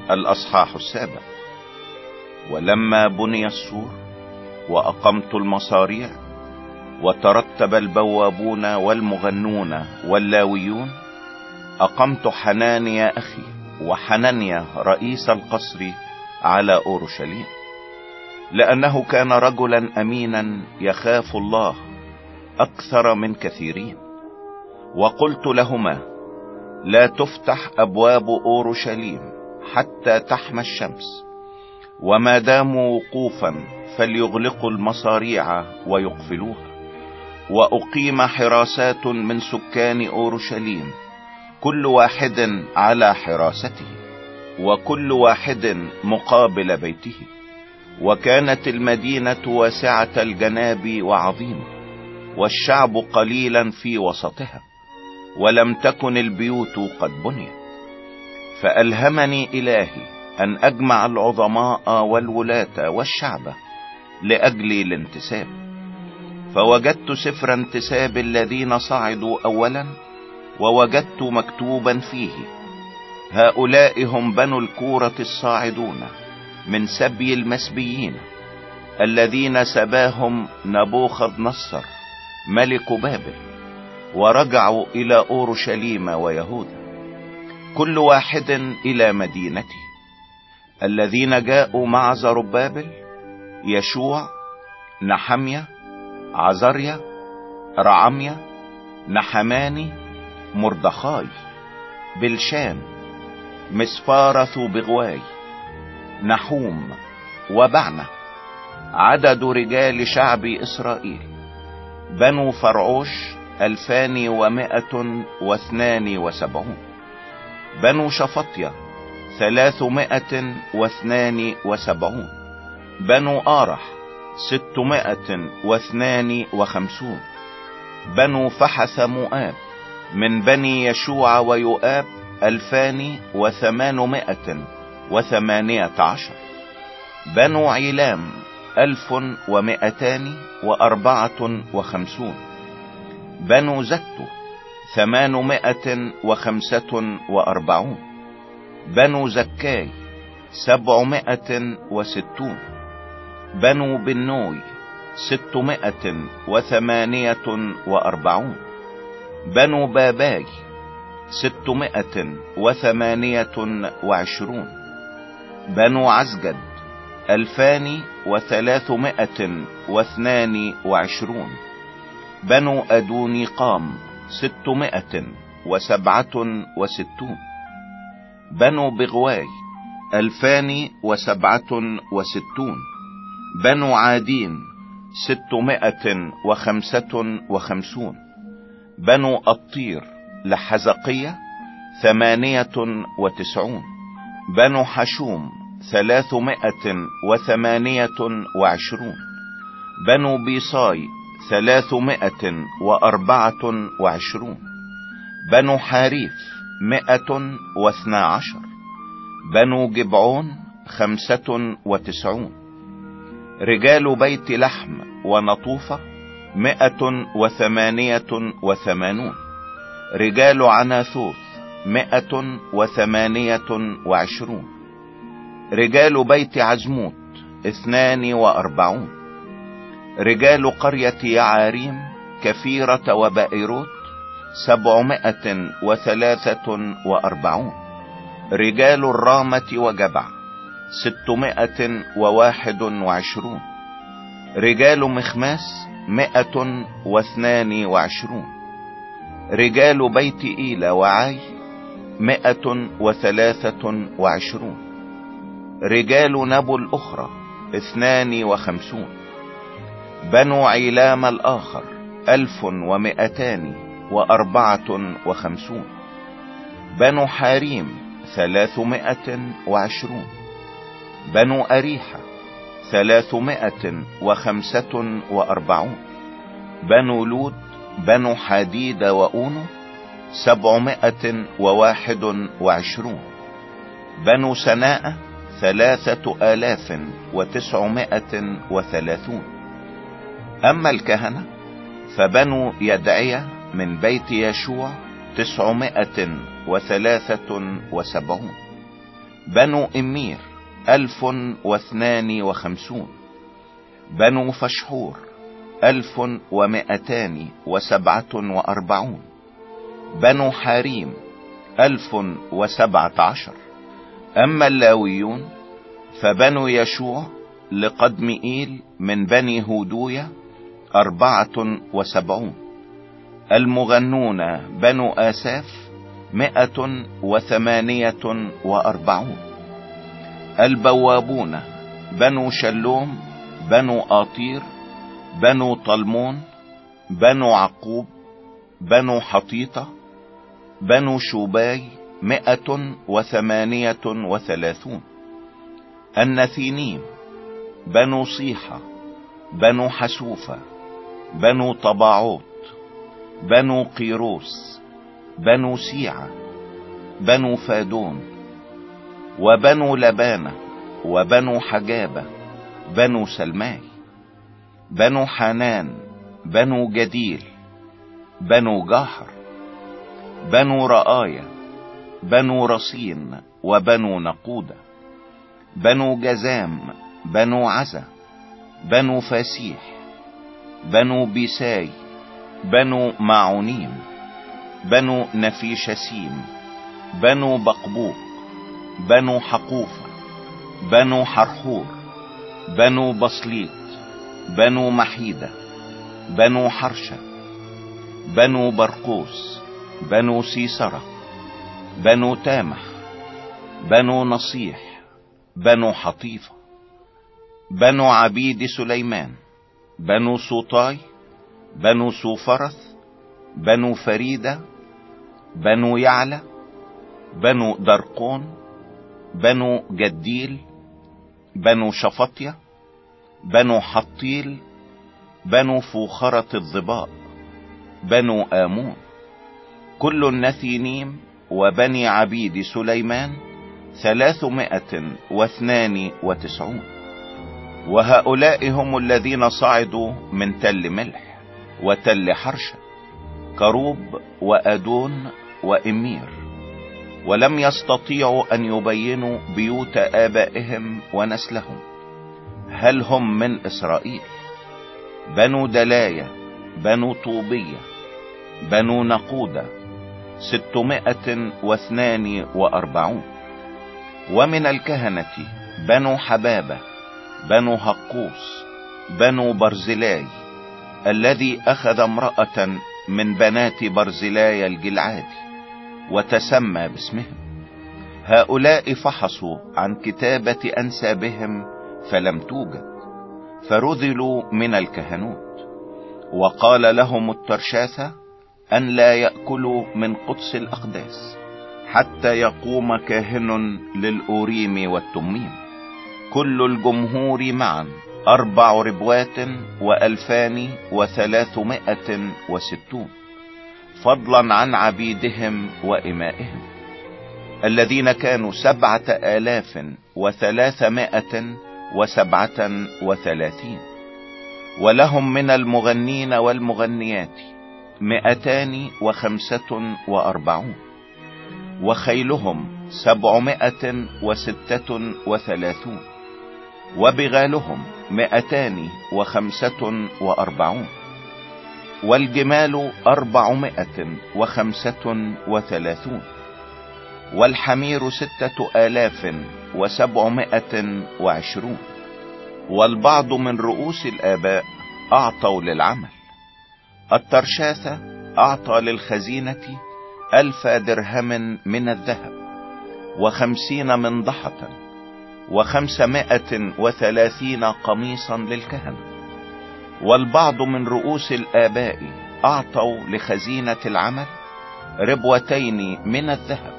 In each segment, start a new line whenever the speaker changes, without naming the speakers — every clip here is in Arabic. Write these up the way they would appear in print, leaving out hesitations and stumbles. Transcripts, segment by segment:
الأصحاح 7. ولما بني السور وأقمت المصاريع وترتب البوابون والمغنون واللاويون، أقمت حنانيا أخي وحنانيا رئيس القصر على أورشليم، لأنه كان رجلا أمينا يخاف الله أكثر من كثيرين. وقلت لهما: لا تفتح أبواب أورشليم حتى تحمى الشمس، وما داموا وقوفا فليغلقوا المصاريع ويقفلوها. وأقيم حراسات من سكان أورشليم، كل واحد على حراسته، وكل واحد مقابل بيته. وكانت المدينة واسعة الجناب وعظيمة، والشعب قليلا في وسطها، ولم تكن البيوت قد بنيت. فألهمني إلهي أن أجمع العظماء والولاة والشعب لأجل الانتساب. فوجدت سفر انتساب الذين صعدوا أولا، ووجدت مكتوبا فيه: هؤلاء هم بنو الكورة الصاعدون من سبي المسبيين، الذين سباهم نبوخذ نصر ملك بابل، ورجعوا إلى أورشليم ويهوذا، كل واحد إلى مدينته. الذين جاءوا مع زربابل: يشوع، نحميا، عزريا، رعميا، نحماني، مردخاي، بلشان، مسفارث بغواي، نحوم، وبعنة. عدد رجال شعب إسرائيل: بنو فرعوش 2172. بنو شفطيا 372. بنو آرح 652. بنو فحث مؤاب من بني يشوع ويؤاب 2818. بنو عيلام 1254. بنو زتو 845. بنو زكاي 760. بنو بنوي 648. بنو باباي 628. بنو عزجد 2322. بنو أدوني قام 667. بنو بغواي 2067. بنو عادين 655. بنو الطير لحزقية 98. بنو حشوم 328. بنو بيصاي 324. بنو حاريف 112. بنو جبعون 95. رجال بيت لحم ونطوفة 188. رجال عناثوث 128. رجال بيت عزموت 42. رجال قرية يعاريم كفيرة وبائروت 743. رجال الرامة وجبع 621. رجال مخماس 122. رجال بيت إيلا وعاي 123. رجال نبو الأخرى 52. بنو عيلام الآخر 1254. بنو حاريم 320. بنو أريحة 345. بنو لود بنو حديد وأونو 721. بنو سناء 3930. أما الكهنة فبنو يدعية من بيت يشوع 973. بنو إمير 1052. بنو فشحور 1247. بنو حاريم 1017. أما اللاويون فبنو يشوع لقدمئيل من بني هودوية 74. المغنون بنو آساف 148. البوابون بنو شلوم بنو آطير بنو طلمون بنو عقوب بنو حطيطة بنو شوباي 138. النثينيم بنو صيحة بنو حسوفة بنو طباعوت بنو قيروس بنو سيعة بنو فادون وبنو لبانة وبنو حجابة بنو سلماي بنو حنان بنو جديل بنو جاحر بنو رآية بنو رصين وبنو نقودة بنو جزام بنو عزة بنو فاسيح بنو بيساي بنو معونيم بنو نفيشسيم بنو بقبوق بنو حقوفة بنو حرحور بنو بصليت بنو محيدة بنو حرشة بنو برقوس بنو سيسرة بنو تامح بنو نصيح بنو حطيفة بنو عبيد سليمان بنو سوطاي بنو سوفرث بنو فريدة بنو يعلى بنو درقون بنو جديل بنو شفطية بنو حطيل بنو فوخرة الظباء بنو آمون. كل النثينيم وبني عبيد سليمان 392. وهؤلاء هم الذين صعدوا من تل ملح وتل حرشة كروب وأدون وإمير، ولم يستطيعوا أن يبينوا بيوت آبائهم ونسلهم هل هم من إسرائيل. بنو دلاية بنو طوبية بنو نقودة 642. ومن الكهنة بنو حبابة بنو هقوس بنو برزلاي الذي أخذ امرأة من بنات برزلاي الجلعادي وتسمى باسمهم. هؤلاء فحصوا عن كتابة أنسابهم فلم توجد، فرذلوا من الكهنوت. وقال لهم الترشاثة أن لا يأكلوا من قدس الأقداس حتى يقوم كاهن للأوريم والتميم. كل الجمهور معا 4 ربوات و2360، فضلا عن عبيدهم وإمائهم الذين كانوا 7337. ولهم من المغنين والمغنيات 245، وخيلهم 736، وبغالهم 245، والجمال 435، والحمير 6720. والبعض من رؤوس الآباء أعطوا للعمل. الترشاثة أعطى للخزينة 1000 درهم من الذهب 50 منضحة 530 قميصا للكهنة. والبعض من رؤوس الآباء أعطوا لخزينة العمل 2 ربوتين من الذهب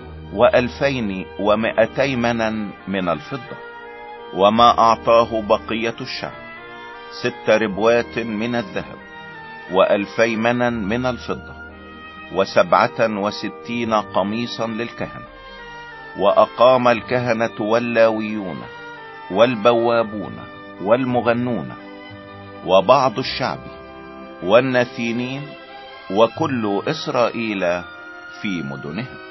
2200 منا من الفضة. وما أعطاه بقية الشعب 6 ربوات من الذهب 2000 منا من الفضة 67 قميصا للكهنة. وأقام الكهنة واللاويون والبوابون والمغنون وبعض الشعب والنثينين وكل إسرائيل في مدنهم.